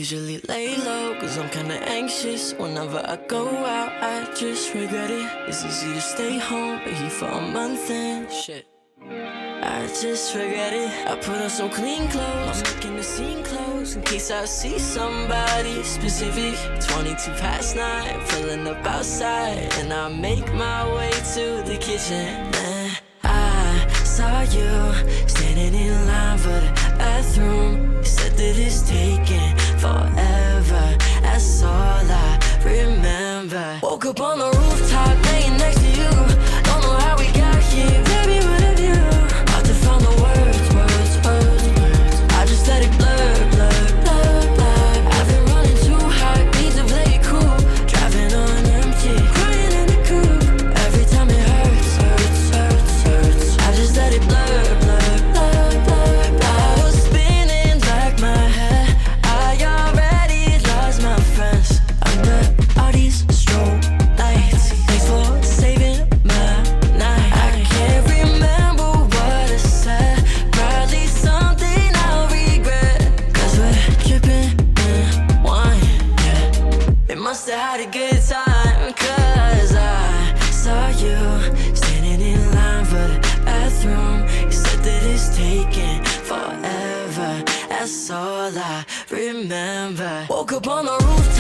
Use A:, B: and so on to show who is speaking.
A: usually lay low, cause I'm kinda anxious. Whenever I go out, I just regret it. It's easy to stay home, but here for a month and shit, I just regret it. I put on some clean clothes, I'm making the scene close in case I see somebody specific. 22 past 9, pulling up outside, and I make my way to the kitchen. And I saw you standing in line for the bathroom. You said that it's taking forever, that's all I remember. Woke up on the rooftop, laying next to you. Don't know how we got here, baby, what have you? Hard to find the words. I just let it blur. I've been running too hard, need to play it cool. Driving on empty, crying in the coupe. Every time it hurts. I just let it blur. I was spinning like my head, I already lost my friends under all these strobe lights. Thanks for saving my night. I can't remember what I said, probably something I'll regret, cause we're dripping in wine, yeah. They must have had a good time, cause I saw you standing in line for the bathroom. You said that it's taking forever, that's all I remember. Woke up on the rooftop.